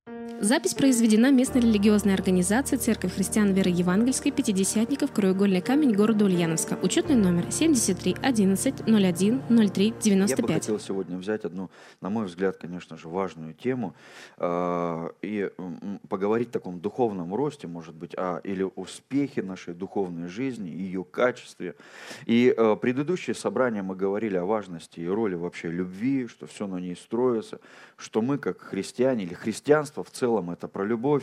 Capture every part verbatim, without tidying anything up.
Запись произведена местной религиозной организацией Церковь христиан веры евангельской Пятидесятников, Краеугольный камень, города Ульяновска. Учетный номер семьдесят три одиннадцать ноль один ноль три девяносто пять. Я бы хотел сегодня взять одну, на мой взгляд, конечно же, важную тему э, и м, поговорить о таком духовном росте, может быть, а, или успехе нашей духовной жизни, ее качестве. И э, предыдущие собрания мы говорили о важности и роли вообще любви, что все на ней строится, что мы, как христиане, или христианство в целом, это про любовь.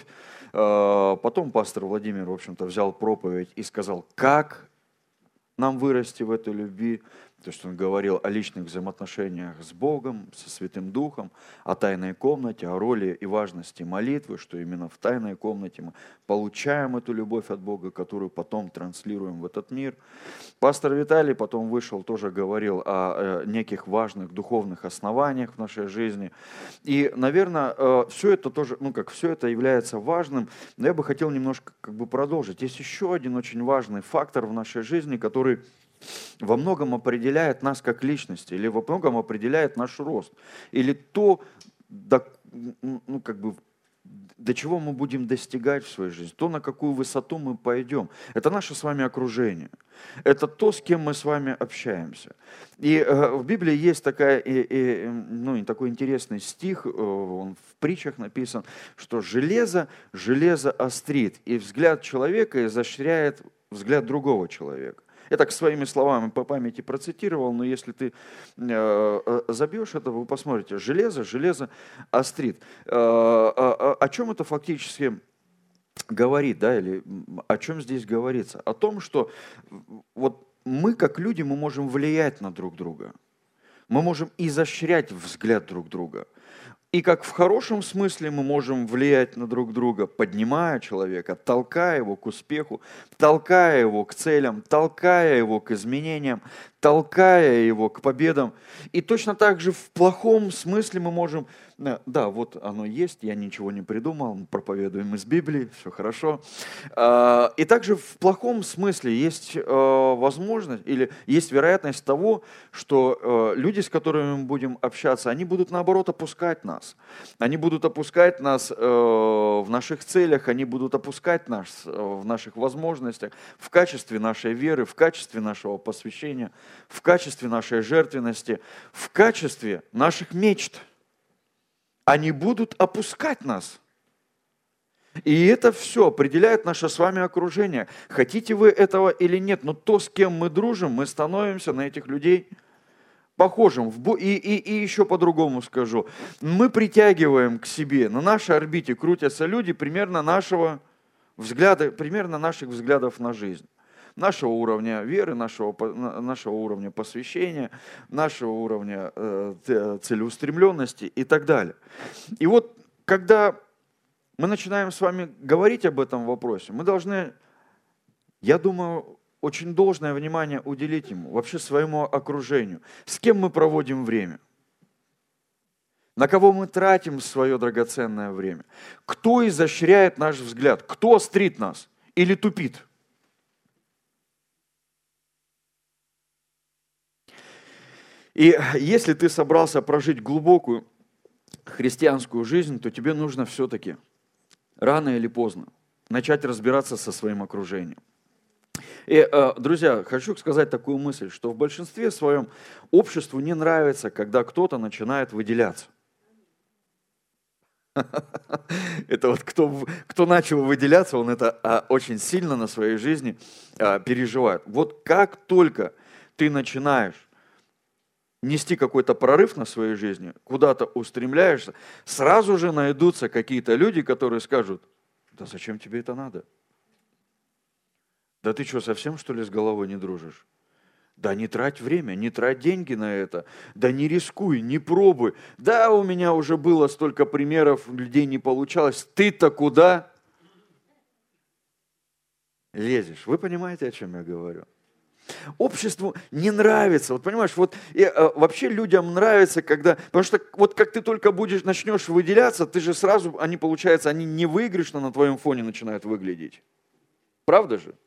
Э, потом пастор Владимир, в общем-то, взял проповедь и сказал, как нам вырасти в этой любви. То есть он говорил о личных взаимоотношениях с Богом, со Святым Духом, о тайной комнате, о роли и важности молитвы, что именно в тайной комнате мы получаем эту любовь от Бога, которую потом транслируем в этот мир. Пастор Виталий потом вышел, тоже говорил о, о неких важных духовных основаниях в нашей жизни. И, наверное, все это тоже, ну как, все это является важным, но я бы хотел немножко как бы продолжить. Есть еще один очень важный фактор в нашей жизни, который во многом определяет нас как личности, или во многом определяет наш рост, или то, до, ну, как бы, до чего мы будем достигать в своей жизни, то, на какую высоту мы пойдем. Это наше с вами окружение. Это то, с кем мы с вами общаемся. И э, в Библии есть такая, и, и, ну, такой интересный стих, э, он в притчах написан, что железо, железо острит, и взгляд человека изощряет взгляд другого человека. Я так своими словами по памяти процитировал, но если ты э, забьешь это, вы посмотрите. Железо, железо острит. Э, о, о чем это фактически говорит, да, или о чем здесь говорится? О том, что вот мы, как люди, мы можем влиять на друг друга. Мы можем изощрять взгляд друг друга. И как в хорошем смысле мы можем влиять на друг друга, поднимая человека, толкая его к успеху, толкая его к целям, толкая его к изменениям, толкая его к победам. И точно так же в плохом смысле мы можем, да, вот оно есть, я ничего не придумал, мы проповедуем из Библии, все хорошо. И также в плохом смысле есть возможность или есть вероятность того, что люди, с которыми мы будем общаться, они будут наоборот опускать нас. Они будут опускать нас в наших целях, они будут опускать нас в наших возможностях, в качестве нашей веры, в качестве нашего посвящения, в качестве нашей жертвенности, в качестве наших мечт. Они будут опускать нас. И это все определяет наше с вами окружение. Хотите вы этого или нет, но то, с кем мы дружим, мы становимся на этих людей похожим. И, и, и еще по-другому скажу. Мы притягиваем к себе, на нашей орбите крутятся люди примерно нашего взгляда, примерно наших взглядов на жизнь. Нашего уровня веры, нашего, нашего уровня посвящения, нашего уровня э, целеустремленности и так далее. И вот, когда мы начинаем с вами говорить об этом вопросе, мы должны, я думаю, очень должное внимание уделить ему, вообще своему окружению. С кем мы проводим время? На кого мы тратим свое драгоценное время? Кто изощряет наш взгляд? Кто острит нас или тупит? И если ты собрался прожить глубокую христианскую жизнь, то тебе нужно все-таки рано или поздно начать разбираться со своим окружением. И, друзья, хочу сказать такую мысль, что в большинстве своем обществу не нравится, когда кто-то начинает выделяться. Это вот кто, кто начал выделяться, он это очень сильно на своей жизни переживает. Вот как только ты начинаешь нести какой-то прорыв на своей жизни, куда-то устремляешься, сразу же найдутся какие-то люди, которые скажут, да зачем тебе это надо? Да ты что, совсем что ли с головой не дружишь? Да не трать время, не трать деньги на это, да не рискуй, не пробуй. Да, у меня уже было столько примеров, людей не получалось. Ты-то куда лезешь? Вы понимаете, о чем я говорю? Обществу не нравится, вот понимаешь, вот и, а, вообще людям нравится, когда, потому что вот как ты только будешь, начнешь выделяться, ты же сразу, они, получается, они не выигрышно на твоем фоне начинают выглядеть. Правда же?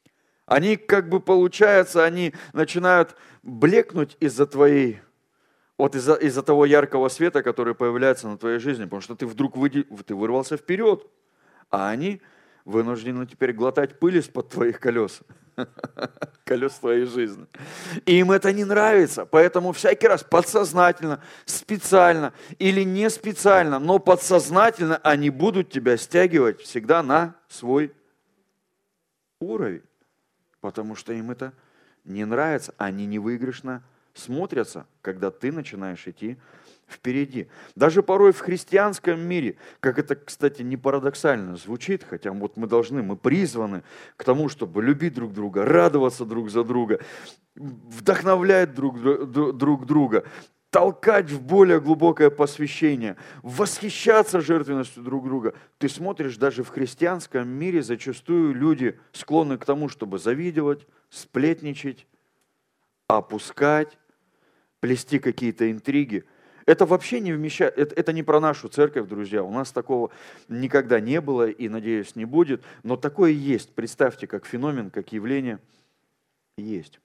Они как бы, получается, они начинают блекнуть из-за твоей Вот из-за из-за того яркого света, который появляется на твоей жизни, потому что ты вдруг выйди, ты вырвался вперед, а они вынуждены теперь глотать пыль из-под твоих колес, колес твоей жизни. И им это не нравится, поэтому всякий раз подсознательно, специально или не специально, но подсознательно они будут тебя стягивать всегда на свой уровень, потому что им это не нравится, они невыигрышно смотрятся, когда ты начинаешь идти впереди. Даже порой в христианском мире, как это, кстати, не парадоксально звучит, хотя вот мы должны, мы призваны к тому, чтобы любить друг друга, радоваться друг за друга, вдохновлять друг, друг друга, толкать в более глубокое посвящение, восхищаться жертвенностью друг друга. Ты смотришь, даже в христианском мире зачастую люди склонны к тому, чтобы завидовать, сплетничать, опускать, плести какие-то интриги. Это вообще не вмещает, это, это не про нашу церковь, друзья. У нас такого никогда не было и, надеюсь, не будет. Но такое есть. Представьте, как феномен, как явление есть.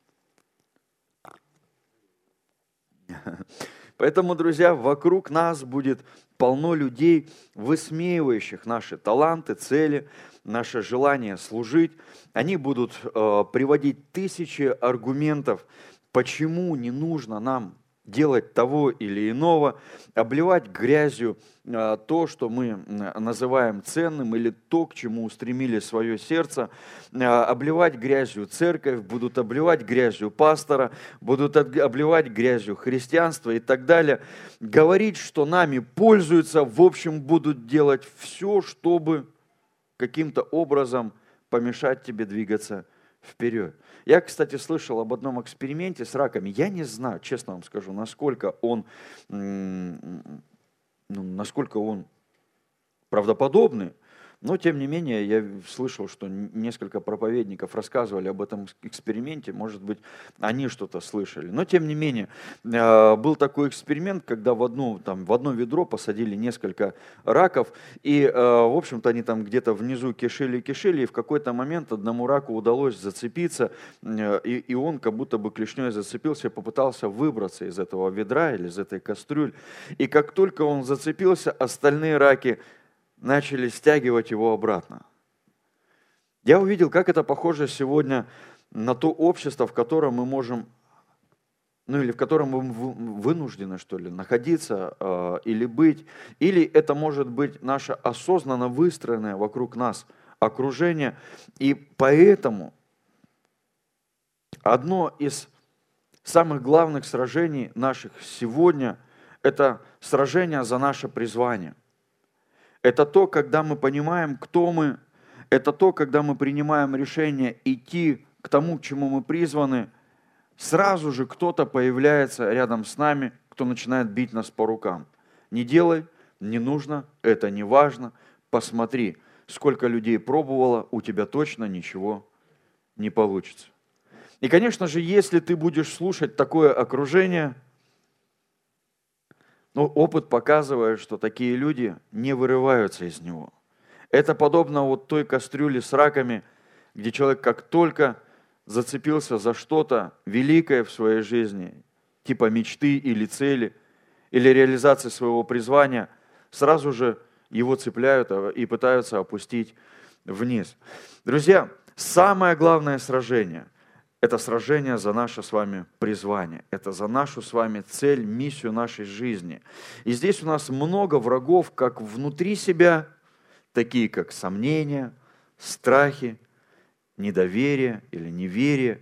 Поэтому, друзья, вокруг нас будет полно людей, высмеивающих наши таланты, цели, наше желание служить. Они будут э, приводить тысячи аргументов, почему не нужно нам делать того или иного, обливать грязью э, то, что мы называем ценным, или то, к чему устремили свое сердце, э, обливать грязью церковь, будут обливать грязью пастора, будут обливать грязью христианство и так далее. Говорить, что нами пользуются, в общем, будут делать все, чтобы каким-то образом помешать тебе двигаться вперед. Я, кстати, слышал об одном эксперименте с раками. Я не знаю, честно вам скажу, насколько он, ну, насколько он правдоподобный, но, тем не менее, я слышал, что несколько проповедников рассказывали об этом эксперименте, может быть, они что-то слышали. Но, тем не менее, был такой эксперимент, когда в, одну, там, в одно ведро посадили несколько раков, и, в общем-то, они там где-то внизу кишели-кишели, и в какой-то момент одному раку удалось зацепиться, и, и он как будто бы клешней зацепился и попытался выбраться из этого ведра или из этой кастрюли. И как только он зацепился, остальные раки начали стягивать его обратно. Я увидел, как это похоже сегодня на то общество, в котором мы можем, ну или в котором мы вынуждены, что ли, находиться э, или быть. Или это может быть наше осознанно выстроенное вокруг нас окружение. И поэтому одно из самых главных сражений наших сегодня – это сражение за наше призвание. Это то, когда мы понимаем, кто мы. Это то, когда мы принимаем решение идти к тому, к чему мы призваны. Сразу же кто-то появляется рядом с нами, кто начинает бить нас по рукам. Не делай, не нужно, это не важно. Посмотри, сколько людей пробовало, у тебя точно ничего не получится. И, конечно же, если ты будешь слушать такое окружение, но опыт показывает, что такие люди не вырываются из него. Это подобно вот той кастрюле с раками, где человек как только зацепился за что-то великое в своей жизни, типа мечты или цели, или реализации своего призвания, сразу же его цепляют и пытаются опустить вниз. Друзья, самое главное сражение – это сражение за наше с вами призвание. Это за нашу с вами цель, миссию нашей жизни. И здесь у нас много врагов, как внутри себя, такие как сомнения, страхи, недоверие или неверие.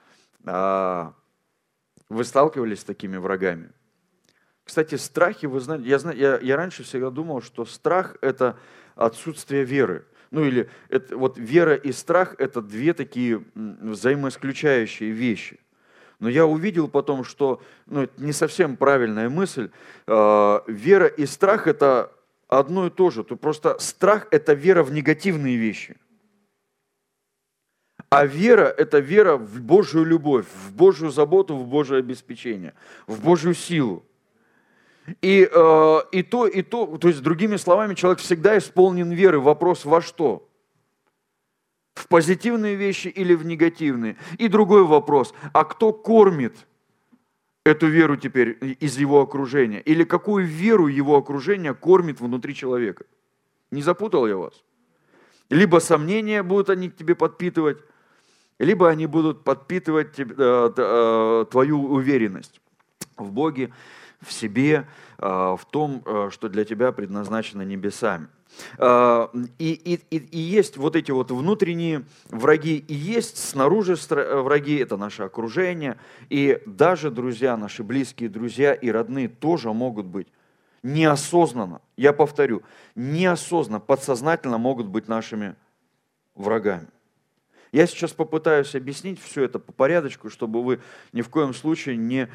Вы сталкивались с такими врагами? Кстати, страхи, вы знаете, я, я, я раньше всегда думал, что страх – это отсутствие веры. Ну или это, вот вера и страх – это две такие взаимоисключающие вещи. Но я увидел потом, что ну, это не совсем правильная мысль. Э, вера и страх – это одно и то же. То просто страх – это вера в негативные вещи. А вера – это вера в Божью любовь, в Божью заботу, в Божье обеспечение, в Божью силу. И, э, и то, и то, то есть, другими словами, человек всегда исполнен веры. Вопрос во что? В позитивные вещи или в негативные? И другой вопрос, а кто кормит эту веру теперь из его окружения? Или какую веру его окружение кормит внутри человека? Не запутал я вас? Либо сомнения будут они к тебе подпитывать, либо они будут подпитывать твою уверенность в Боге, в себе, в том, что для тебя предназначено небесами. И, и, и, и есть вот эти вот внутренние враги, и есть снаружи враги, это наше окружение, и даже друзья, наши близкие друзья и родные тоже могут быть неосознанно, я повторю, неосознанно, подсознательно могут быть нашими врагами. Я сейчас попытаюсь объяснить все это по порядочку, чтобы вы ни в коем случае не,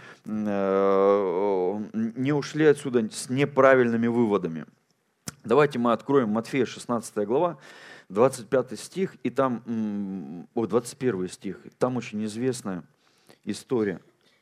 не ушли отсюда с неправильными выводами. Давайте мы откроем Матфея шестнадцатая глава, двадцать пятый стих, и там, о, двадцать первый стих, там очень известная история,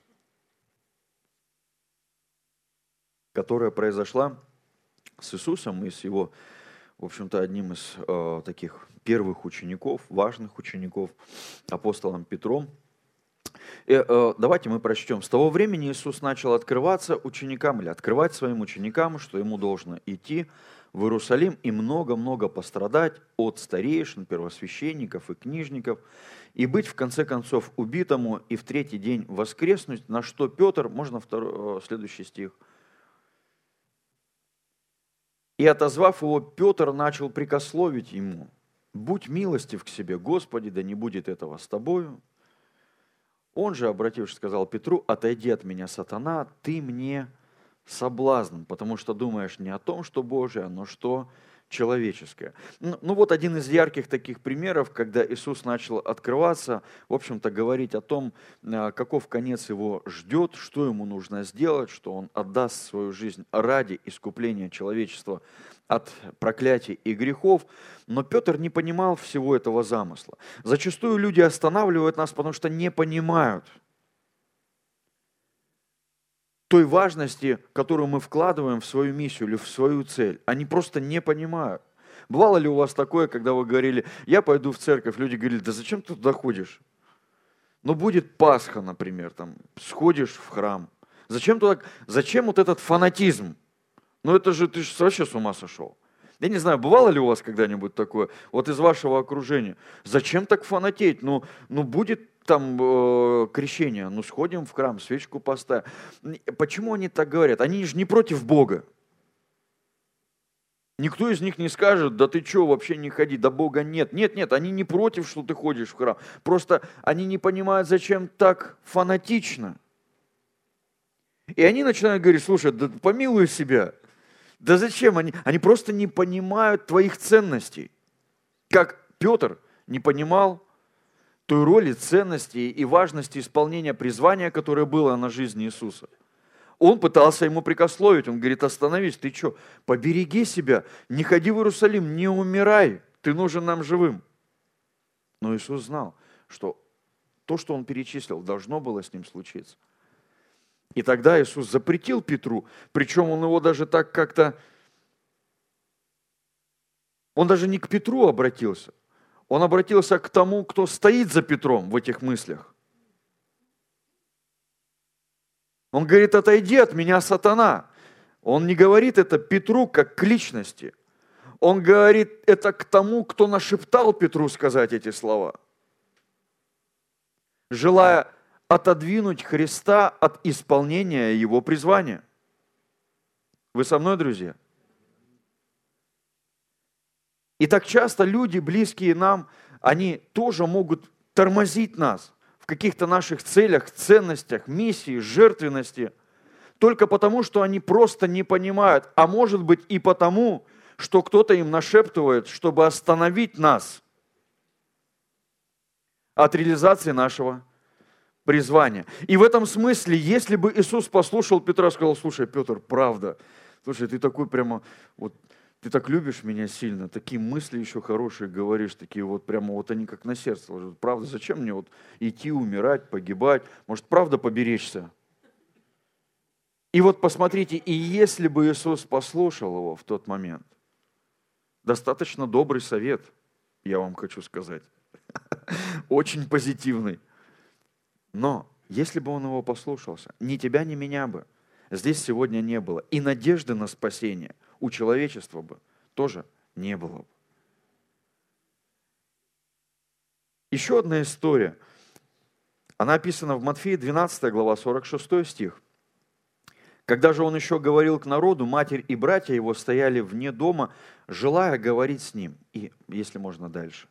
которая произошла с Иисусом и с его, в общем-то, одним из э, таких первых учеников, важных учеников, апостолом Петром. И, э, давайте мы прочтем. «С того времени Иисус начал открываться ученикам, или открывать своим ученикам, что ему должно идти в Иерусалим и много-много пострадать от старейшин, первосвященников и книжников, и быть в конце концов убитому, и в третий день воскреснуть, на что Петр», можно второй, следующий стих, «и отозвав его, Петр начал прикословить ему: будь милостив к себе, Господи, да не будет этого с тобою. Он же, обратившись, сказал Петру: отойди от меня, сатана, ты мне соблазн, потому что думаешь не о том, что Божие, но что человеческое». Ну, ну вот один из ярких таких примеров, когда Иисус начал открываться, в общем-то говорить о том, каков конец его ждет, что ему нужно сделать, что он отдаст свою жизнь ради искупления человечества от проклятий и грехов. Но Петр не понимал всего этого замысла. Зачастую люди останавливают нас, потому что не понимают той важности, которую мы вкладываем в свою миссию или в свою цель. Они просто не понимают. Бывало ли у вас такое, когда вы говорили: я пойду в церковь, люди говорили: да зачем ты туда ходишь? Ну будет Пасха, например, там, сходишь в храм. Зачем туда, зачем вот этот фанатизм? Ну это же, ты же вообще с ума сошел. Я не знаю, бывало ли у вас когда-нибудь такое, вот из вашего окружения? Зачем так фанатеть? Ну, ну будет там э, крещение, ну сходим в храм, свечку поставим. Почему они так говорят? Они же не против Бога. Никто из них не скажет: да ты что, вообще не ходи, да Бога нет. Нет, нет, они не против, что ты ходишь в храм. Просто они не понимают, зачем так фанатично. И они начинают говорить: слушай, да помилуй себя. Да зачем? Они, они просто не понимают твоих ценностей. Как Петр не понимал той роли, ценности и важности исполнения призвания, которое было на жизни Иисуса. Он пытался ему прикословить. Он говорит: остановись, ты что, побереги себя, не ходи в Иерусалим, не умирай, ты нужен нам живым. Но Иисус знал, что то, что он перечислил, должно было с ним случиться. И тогда Иисус запретил Петру, причем он его даже так как-то, он даже не к Петру обратился, он обратился к тому, кто стоит за Петром в этих мыслях. Он говорит: отойди от меня, сатана. Он не говорит это Петру как к личности. Он говорит это к тому, кто нашептал Петру сказать эти слова, желая отодвинуть Христа от исполнения Его призвания. Вы со мной, друзья? И так часто люди, близкие нам, они тоже могут тормозить нас в каких-то наших целях, ценностях, миссии, жертвенности, только потому, что они просто не понимают, а может быть и потому, что кто-то им нашептывает, чтобы остановить нас от реализации нашего призвания. И в этом смысле, если бы Иисус послушал Петра, сказал: слушай, Петр, правда, слушай, ты такой прямо, вот, ты так любишь меня сильно, такие мысли еще хорошие говоришь, такие вот прямо, вот они как на сердце ложат. Правда, зачем мне вот идти, умирать, погибать? Может, правда поберечься? И вот посмотрите, и если бы Иисус послушал его в тот момент, достаточно добрый совет, я вам хочу сказать, очень позитивный. Но Если бы он его послушался, ни тебя, ни меня бы здесь сегодня не было. И надежды на спасение у человечества бы тоже не было бы. Еще одна история. Она описана в Матфея двенадцатая глава, сорок шестой стих. Когда же он еще говорил к народу, матерь и братья его стояли вне дома, желая говорить с ним. И, если можно, дальше.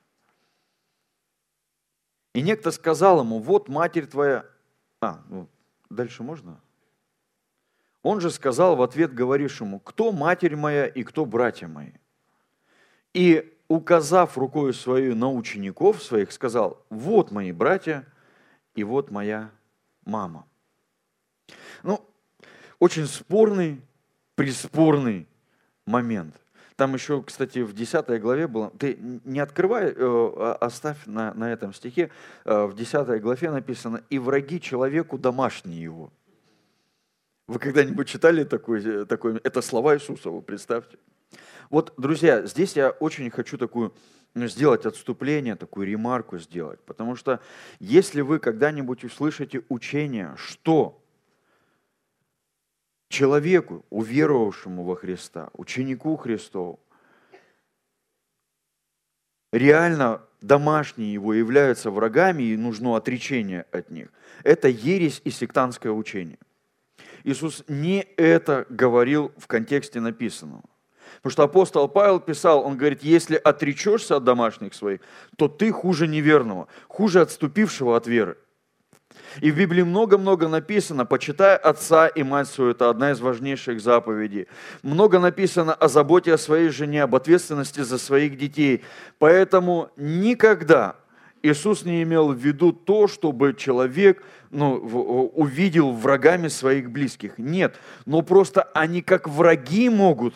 И некто сказал ему: вот матерь твоя... А, ну, дальше можно? Он же сказал в ответ говорившему: кто матерь моя и кто братья мои? И, указав рукой своей на учеников своих, сказал: вот мои братья и вот моя мама. Ну, очень спорный, приспорный момент. Там еще, кстати, в десятой главе было, ты не открывай, оставь на, на этом стихе, в десятой главе написано: «И враги человеку домашние его». Вы когда-нибудь читали такое, такое? Это слова Иисуса, вы представьте. Вот, друзья, здесь я очень хочу такую ну, сделать отступление, такую ремарку сделать, потому что если вы когда-нибудь услышите учение, что человеку, уверовавшему во Христа, ученику Христову, реально домашние его являются врагами и нужно отречение от них, это ересь и сектантское учение. Иисус не это говорил в контексте написанного. Потому что апостол Павел писал, он говорит: если отречешься от домашних своих, то ты хуже неверного, хуже отступившего от веры. И в Библии много-много написано: почитай отца и мать свою, это одна из важнейших заповедей. Много написано о заботе о своей жене, об ответственности за своих детей. Поэтому никогда Иисус не имел в виду то, чтобы человек ну, увидел врагами своих близких. Нет, но просто они как враги могут,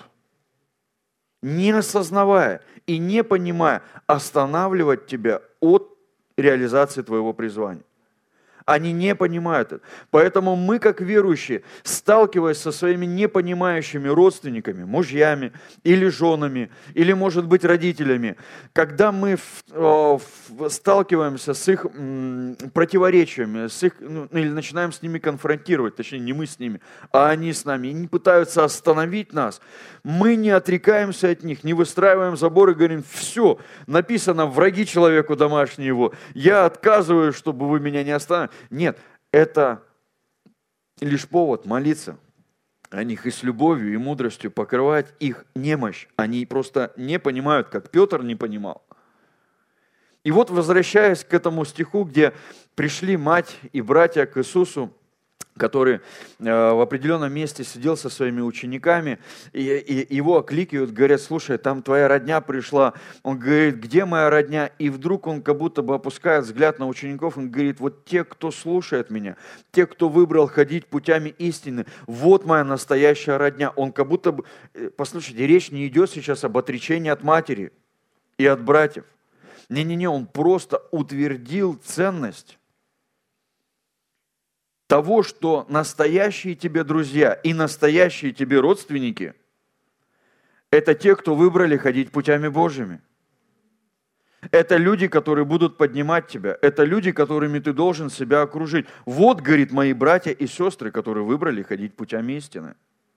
не осознавая и не понимая, останавливать тебя от реализации твоего призвания. Они не понимают это. Поэтому мы, как верующие, сталкиваясь со своими непонимающими родственниками, мужьями или женами, или, может быть, родителями, когда мы сталкиваемся с их противоречиями, с их, ну, или начинаем с ними конфронтировать, точнее, не мы с ними, а они с нами, и не пытаются остановить нас, мы не отрекаемся от них, не выстраиваем забор и говорим: все, написано, враги человеку домашнего его, я отказываюсь, чтобы вы меня не остановили. Нет, это лишь повод молиться о них и с любовью и мудростью покрывать их немощь. Они просто не понимают, как Петр не понимал. И вот, возвращаясь к этому стиху, где пришли мать и братья к Иисусу, который в определенном месте сидел со своими учениками, и, и его окликивают, говорят: слушай, там твоя родня пришла. Он говорит: где моя родня? И вдруг он как будто бы опускает взгляд на учеников, он говорит: вот те, кто слушает меня, те, кто выбрал ходить путями истины, вот моя настоящая родня. Он как будто бы, послушайте, речь не идет сейчас об отречении от матери и от братьев. Не-не-не, он просто утвердил ценность того, что настоящие тебе друзья и настоящие тебе родственники – это те, кто выбрали ходить путями Божьими. Это люди, которые будут поднимать тебя. Это люди, которыми ты должен себя окружить. Вот, говорит, мои братья и сестры, которые выбрали ходить путями истины.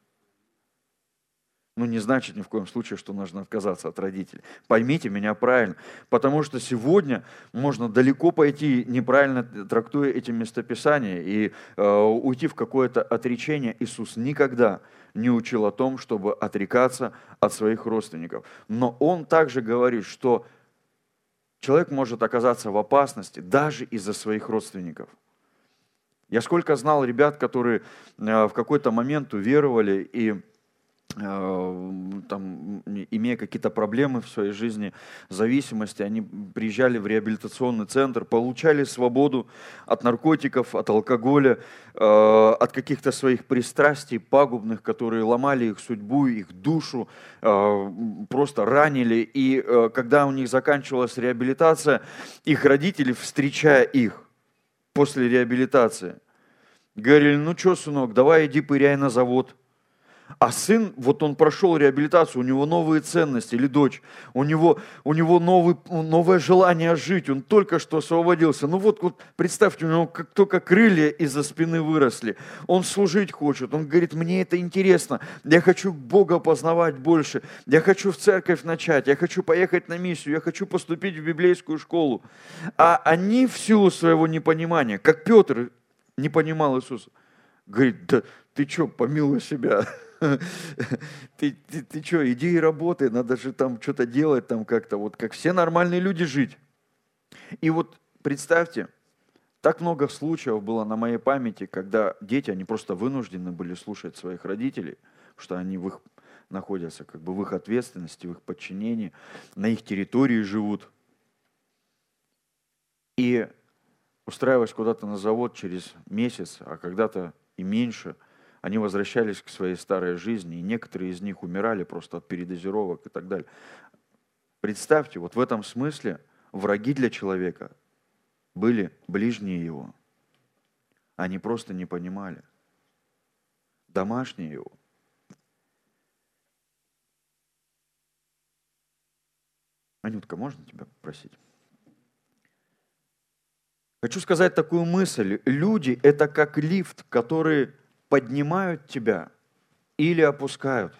Ну, не значит ни в коем случае, что нужно отказаться от родителей. Поймите меня правильно. Потому что сегодня можно далеко пойти, неправильно трактуя эти местописания, и э, уйти в какое-то отречение. Иисус никогда не учил о том, чтобы отрекаться от своих родственников. Но Он также говорит, что человек может оказаться в опасности даже из-за своих родственников. Я сколько знал ребят, которые э, в какой-то момент уверовали и там, имея какие-то проблемы в своей жизни, зависимости, они приезжали в реабилитационный центр, получали свободу от наркотиков, от алкоголя, от каких-то своих пристрастий пагубных, которые ломали их судьбу, их душу, просто ранили. И когда у них заканчивалась реабилитация, их родители, встречая их после реабилитации, говорили: ну что, сынок, давай иди пыряй на завод. А сын, вот он прошел реабилитацию, у него новые ценности, или дочь, у него, у него новый, новое желание жить, он только что освободился. Ну вот, вот представьте, у него как только крылья из-за спины выросли, он служить хочет, он говорит, мне это интересно, я хочу Бога познавать больше, я хочу в церковь начать, я хочу поехать на миссию, я хочу поступить в библейскую школу. А они в силу своего непонимания, как Петр не понимал Иисуса, говорит, да ты что, помилуй себя. Ты, ты, ты что, иди и работай, надо же там что-то делать, там как-то, вот как все нормальные люди жить. И вот представьте, так много случаев было на моей памяти, когда дети, они просто вынуждены были слушать своих родителей, потому что они в их, находятся как бы в их ответственности, в их подчинении, на их территории живут. И устраиваясь куда-то на завод через месяц, а когда-то и меньше, они возвращались к своей старой жизни, и некоторые из них умирали просто от передозировок и так далее. Представьте, вот в этом смысле враги для человека были ближние его. Они просто не понимали. Домашние его. Анютка, можно тебя попросить? Хочу сказать такую мысль. Люди – это как лифт, который поднимают тебя или опускают.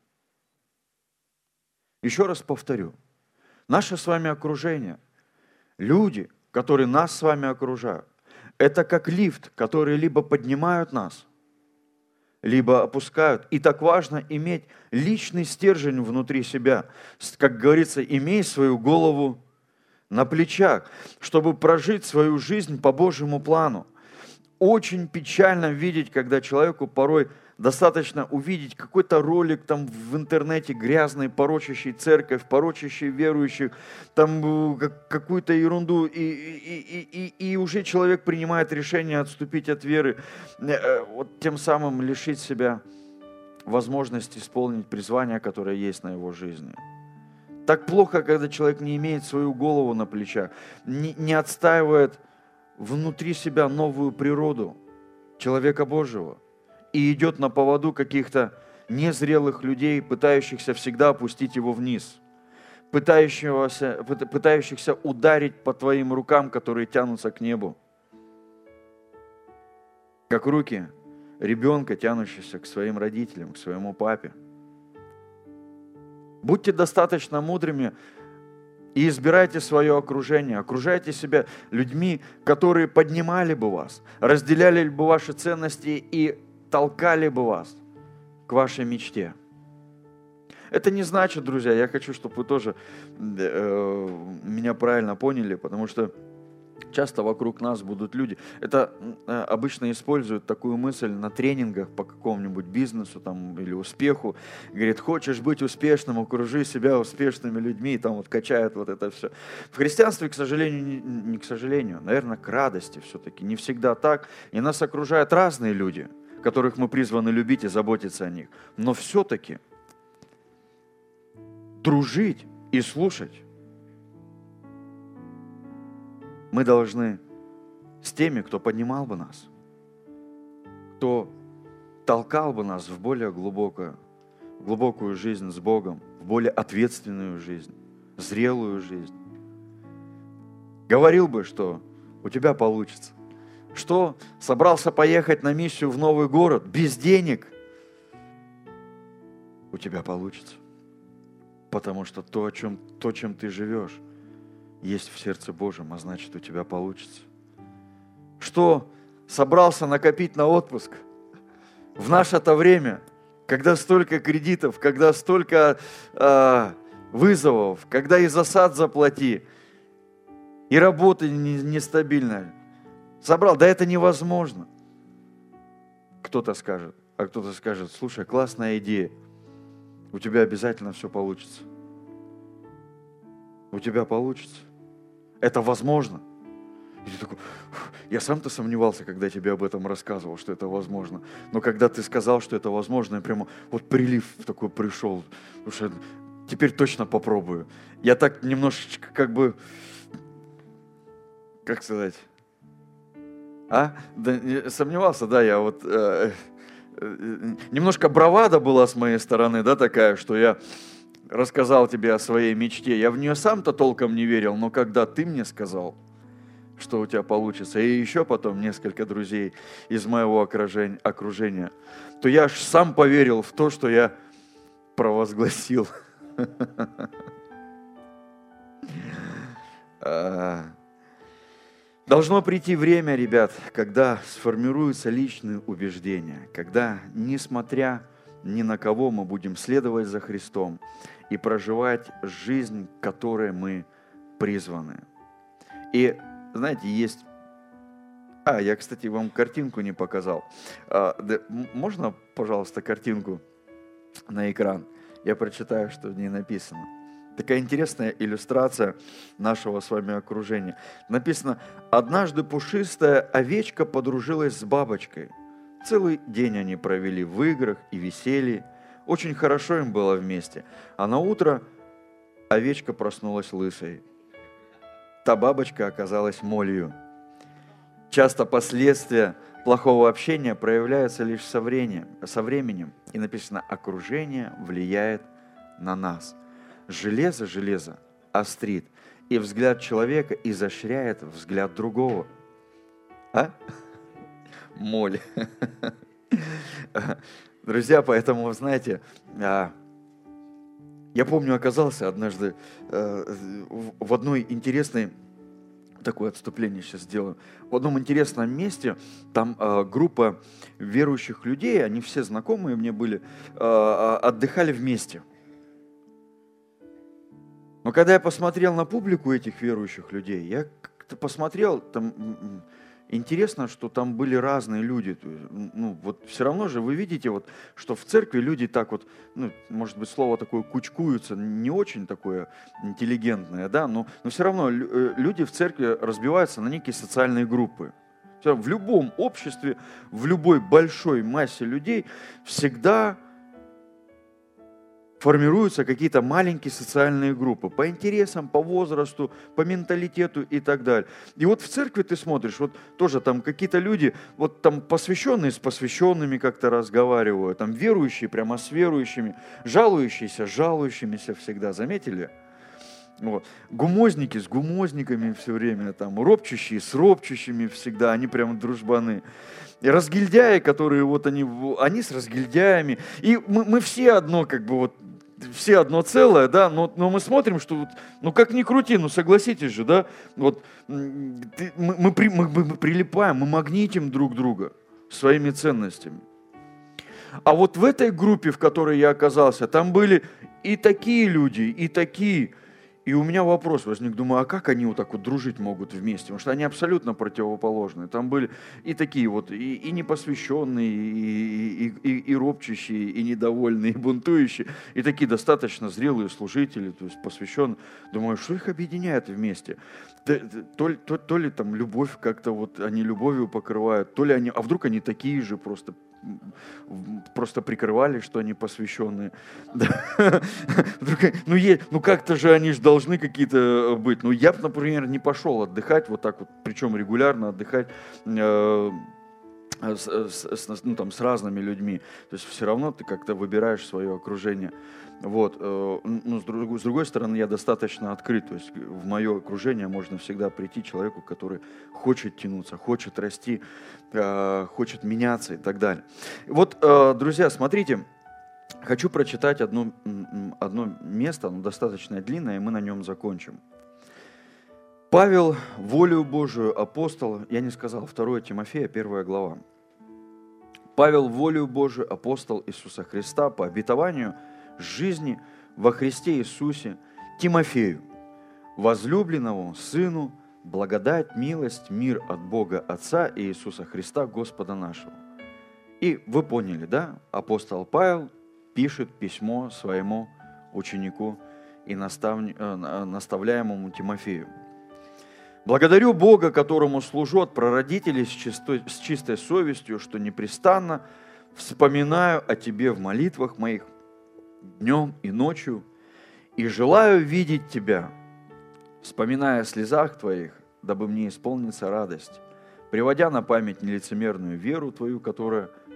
Еще раз повторю. Наше с вами окружение, люди, которые нас с вами окружают, это как лифт, который либо поднимают нас, либо опускают. И так важно иметь личный стержень внутри себя. Как говорится, имей свою голову на плечах, чтобы прожить свою жизнь по Божьему плану. Очень печально видеть, когда человеку порой достаточно увидеть какой-то ролик там в интернете грязный, порочащий церковь, порочащий верующих, там какую-то ерунду, и, и, и, и, и уже человек принимает решение отступить от веры, вот тем самым лишить себя возможности исполнить призвание, которое есть на его жизни. Так плохо, когда человек не имеет свою голову на плечах, не, не отстаивает внутри себя новую природу человека Божьего и идет на поводу каких-то незрелых людей, пытающихся всегда опустить его вниз, пытающихся, пытающихся ударить по твоим рукам, которые тянутся к небу, как руки ребенка, тянущегося к своим родителям, к своему папе. Будьте достаточно мудрыми и избирайте свое окружение. Окружайте себя людьми, которые поднимали бы вас, разделяли бы ваши ценности и толкали бы вас к вашей мечте. Это не значит, друзья, я хочу, чтобы вы тоже э, меня правильно поняли, потому что часто вокруг нас будут люди. Это э, обычно используют такую мысль на тренингах по какому-нибудь бизнесу там, или успеху. Говорит, хочешь быть успешным, окружи себя успешными людьми, и там вот качают вот это все. В христианстве, к сожалению, не, не к сожалению, наверное, к радости все-таки. Не всегда так. И нас окружают разные люди, которых мы призваны любить и заботиться о них. Но все-таки дружить и слушать мы должны с теми, кто поднимал бы нас, кто толкал бы нас в более глубокую, глубокую жизнь с Богом, в более ответственную жизнь, зрелую жизнь. Говорил бы, что у тебя получится. Что собрался поехать на миссию в новый город без денег, у тебя получится. Потому что то, о чем, то, чем ты живешь, есть в сердце Божьем, а значит, у тебя получится. Что собрался накопить на отпуск в наше-то время, когда столько кредитов, когда столько э, вызовов, когда и за сад заплати, и работа нестабильная. Собрал, да это невозможно. Кто-то скажет, а кто-то скажет, слушай, классная идея, у тебя обязательно все получится. У тебя получится. Это возможно. И ты такой, я сам-то сомневался, когда тебе об этом рассказывал, что это возможно. Но когда ты сказал, что это возможно, я прямо вот прилив такой пришел. Потому что теперь точно попробую. Я так немножечко как бы, как сказать, а? Да, сомневался, да, я вот... Э, немножко бравада была с моей стороны, да, такая, что я рассказал тебе о своей мечте. Я в нее сам-то толком не верил, но когда ты мне сказал, что у тебя получится, и еще потом несколько друзей из моего окружения, то я аж сам поверил в то, что я провозгласил. Должно прийти время, ребят, когда сформируются личные убеждения, когда, несмотря ни на кого, мы будем следовать за Христом и проживать жизнь, к которой мы призваны. И, знаете, есть... А, я, кстати, вам картинку не показал. А, да, можно, пожалуйста, картинку на экран? Я прочитаю, что в ней написано. Такая интересная иллюстрация нашего с вами окружения. Написано: «Однажды пушистая овечка подружилась с бабочкой. Целый день они провели в играх и веселье. Очень хорошо им было вместе. А на утро овечка проснулась лысой. Та бабочка оказалась молью». Часто последствия плохого общения проявляются лишь со временем. Со временем. И написано: «Окружение влияет на нас». Железо железо острит, и взгляд человека изощряет взгляд другого. А? Моль. Друзья, поэтому, знаете, я помню, оказался однажды в одной интересной, такое отступление сейчас сделаю, в одном интересном месте, там группа верующих людей, они все знакомые мне были, отдыхали вместе. Но когда я посмотрел на публику этих верующих людей, я как-то посмотрел, там интересно, что там были разные люди. Ну, вот все равно же вы видите, вот, что в церкви люди так вот, ну, может быть, слово такое кучкуются, не очень такое интеллигентное, да, но, но все равно люди в церкви разбиваются на некие социальные группы. В любом обществе, в любой большой массе людей всегда формируются какие-то маленькие социальные группы по интересам, по возрасту, по менталитету и так далее. И вот в церкви ты смотришь, вот тоже там какие-то люди, вот там посвященные с посвященными как-то разговаривают, там верующие прямо с верующими, жалующиеся с жалующимися всегда, заметили? Вот. Гумозники с гумозниками все время, там, ропчущие с ропчущими всегда, они прям дружбаны. И разгильдяи, которые вот они, они с разгильдяями. И мы, мы все одно, как бы вот, все одно целое, да, но, но мы смотрим, что, вот, ну как ни крути, ну согласитесь же, да, вот ты, мы, мы, при, мы, мы прилипаем, мы магнитим друг друга своими ценностями. А вот в этой группе, в которой я оказался, там были и такие люди, и такие. И у меня вопрос возник, думаю, а как они вот так вот дружить могут вместе? Потому что они абсолютно противоположные. Там были и такие вот, и, и непосвященные, и, и, и, и ропчущие, и недовольные, и бунтующие, и такие достаточно зрелые служители, то есть посвященные. Думаю, что их объединяет вместе? То, то, то ли там любовь как-то вот, они любовью покрывают, то ли они, а вдруг они такие же просто, просто прикрывали, что они посвященные. Ну, ну как-то же они же должны какие-то быть. Ну я бы, например, не пошел отдыхать вот так вот, причем регулярно отдыхать э, с, с, ну, там, с разными людьми. То есть все равно ты как-то выбираешь свое окружение. Вот. Ну, с, друг, с другой стороны, я достаточно открыт. То есть в мое окружение можно всегда прийти человеку, который хочет тянуться, хочет расти, э, хочет меняться и так далее. Вот, э, друзья, смотрите, хочу прочитать одно, одно место, оно достаточно длинное, и мы на нем закончим. Павел, волею Божию, апостол, я не сказал, второе Тимофея, первая глава. Павел, волею Божию, апостол Иисуса Христа, по обетованию жизни во Христе Иисусе, Тимофею, возлюбленному сыну, благодать, милость, мир от Бога Отца и Иисуса Христа, Господа нашего. И вы поняли, да? Апостол Павел пишет письмо своему ученику и наставни... наставляемому Тимофею. Благодарю Бога, которому служу от прародителей с чистой, с чистой совестью, что непрестанно вспоминаю о Тебе в молитвах моих днем и ночью, и желаю видеть Тебя, вспоминая о слезах Твоих, дабы мне исполнится радость, приводя на память нелицемерную веру Твою, которая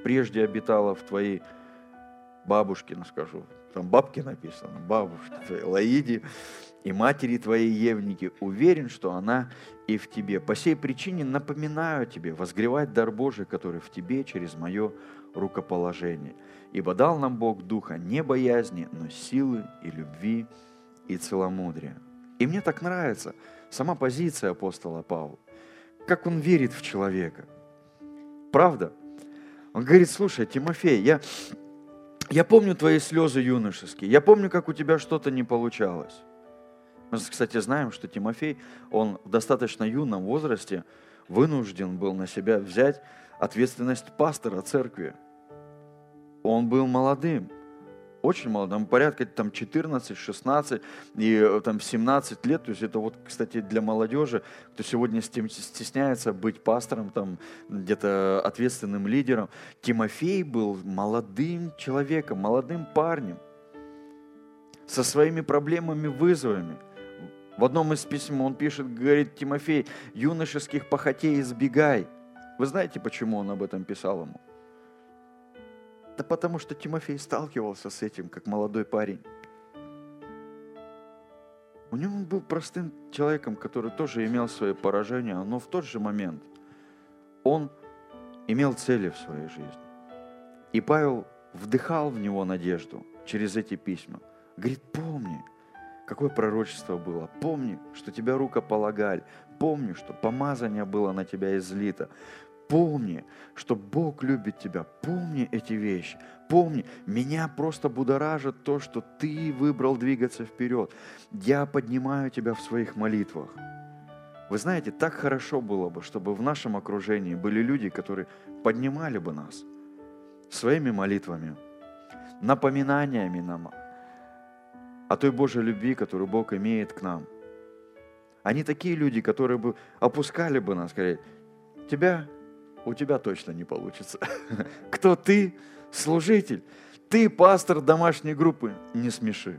прежде обитала в твоей бабушке, ну скажу, там бабке написано, бабушке твоей Лаиде и матери твоей Евнике, уверен, что она и в тебе. По сей причине напоминаю тебе возгревать дар Божий, который в тебе через мое рукоположение. Ибо дал нам Бог духа не боязни, но силы и любви и целомудрия. И мне так нравится сама позиция апостола Павла, как он верит в человека. Правда? Он говорит: слушай, Тимофей, я, я помню твои слезы юношеские, я помню, как у тебя что-то не получалось. Мы, кстати, знаем, что Тимофей, он в достаточно юном возрасте вынужден был на себя взять ответственность пастора церкви. Он был молодым, очень молодым, порядка там четырнадцать-шестнадцать и там семнадцать лет. То есть это вот, кстати, для молодежи, кто сегодня стесняется быть пастором, там где-то ответственным лидером. Тимофей был молодым человеком, молодым парнем, со своими проблемами, вызовами. В одном из писем он пишет, говорит: Тимофей, юношеских похотей избегай. Вы знаете, почему он об этом писал ему? Да потому что Тимофей сталкивался с этим, как молодой парень. У него он был простым человеком, который тоже имел свои поражения, но в тот же момент он имел цели в своей жизни. И Павел вдыхал в него надежду через эти письма. Говорит: помни, какое пророчество было, помни, что тебя рукополагали, помни, что помазание было на тебя излито, помни, что Бог любит тебя, помни эти вещи, помни, меня просто будоражит то, что ты выбрал двигаться вперед. Я поднимаю тебя в своих молитвах. Вы знаете, так хорошо было бы, чтобы в нашем окружении были люди, которые поднимали бы нас своими молитвами, напоминаниями нам о той Божьей любви, которую Бог имеет к нам. Они такие люди, которые бы опускали бы нас, сказали: тебя, у тебя точно не получится. Кто ты? Служитель. Ты пастор домашней группы. Не смеши.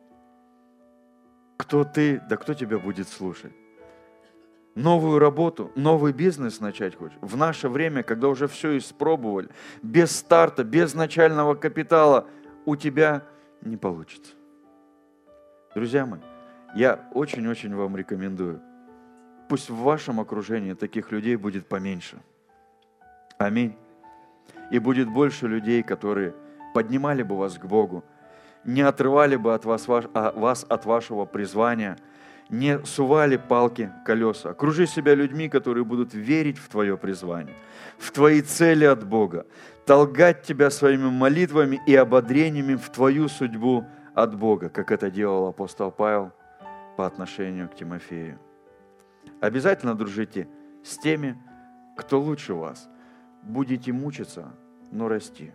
Кто ты? Да кто тебя будет слушать? Новую работу, новый бизнес начать хочешь? В наше время, когда уже все испробовали, без старта, без начального капитала, у тебя не получится. Друзья мои, я очень-очень вам рекомендую, пусть в вашем окружении таких людей будет поменьше. Аминь. И будет больше людей, которые поднимали бы вас к Богу, не отрывали бы от вас, вас от вашего призвания, не сували палки в колеса. Окружи себя людьми, которые будут верить в твое призвание, в твои цели от Бога, толкать тебя своими молитвами и ободрениями в твою судьбу от Бога, как это делал апостол Павел по отношению к Тимофею. Обязательно дружите с теми, кто лучше вас. Будете мучиться, но расти.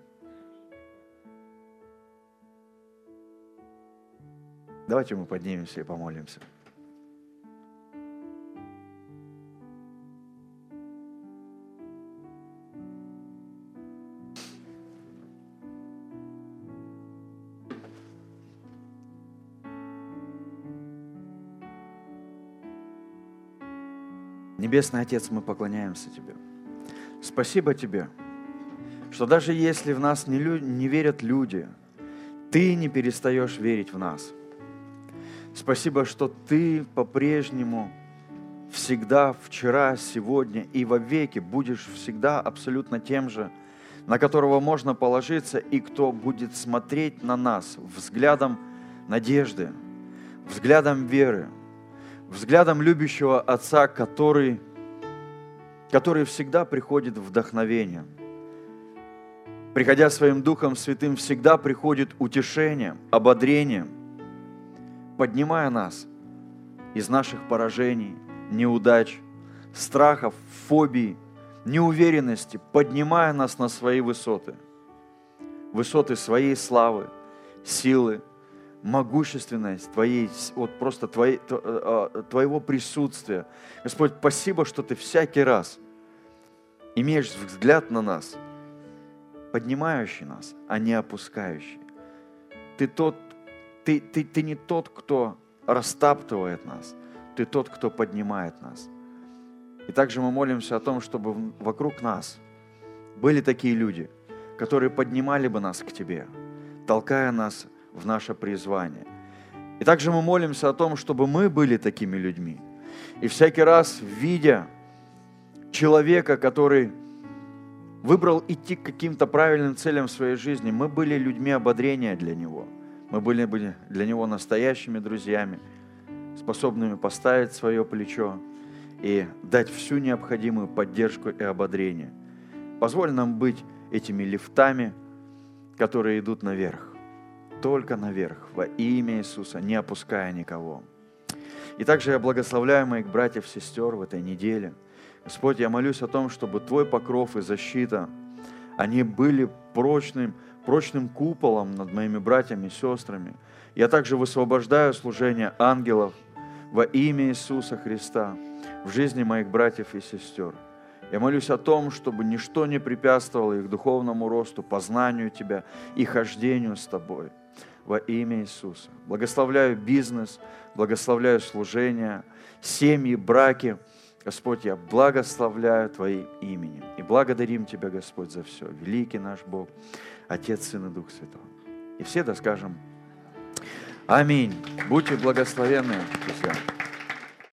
Давайте мы поднимемся и помолимся. Небесный Отец, мы поклоняемся Тебе. Спасибо Тебе, что даже если в нас не, лю- не верят люди, Ты не перестаешь верить в нас. Спасибо, что Ты по-прежнему всегда, вчера, сегодня и вовеки будешь всегда абсолютно тем же, на которого можно положиться и кто будет смотреть на нас взглядом надежды, взглядом веры, взглядом любящего Отца, который, который всегда приходит вдохновением. Приходя своим Духом Святым, всегда приходит утешением, ободрением, поднимая нас из наших поражений, неудач, страхов, фобий, неуверенности, поднимая нас на свои высоты. Высоты своей славы, силы, могущественность Твоей, вот просто твоей, Твоего присутствия. Господь, спасибо, что Ты всякий раз имеешь взгляд на нас, поднимающий нас, а не опускающий. Ты, тот, ты, ты, ты не тот, кто растаптывает нас, Ты тот, кто поднимает нас. И также мы молимся о том, чтобы вокруг нас были такие люди, которые поднимали бы нас к Тебе, толкая нас в наше призвание. И также мы молимся о том, чтобы мы были такими людьми. И всякий раз, видя человека, который выбрал идти к каким-то правильным целям в своей жизни, мы были людьми ободрения для него. Мы были для него настоящими друзьями, способными поставить свое плечо и дать всю необходимую поддержку и ободрение. Позволь нам быть этими лифтами, которые идут наверх, только наверх, во имя Иисуса, не опуская никого. И также я благословляю моих братьев и сестер в этой неделе. Господь, я молюсь о том, чтобы Твой покров и защита, они были прочным, прочным куполом над моими братьями и сестрами. Я также высвобождаю служение ангелов во имя Иисуса Христа в жизни моих братьев и сестер. Я молюсь о том, чтобы ничто не препятствовало их духовному росту, познанию Тебя и хождению с Тобой во имя Иисуса. Благословляю бизнес, благословляю служение, семьи, браки. Господь, я благословляю Твоим именем и благодарим Тебя, Господь, за все. Великий наш Бог, Отец, Сын и Дух Святой. И все да скажем аминь. Будьте благословенны, друзья.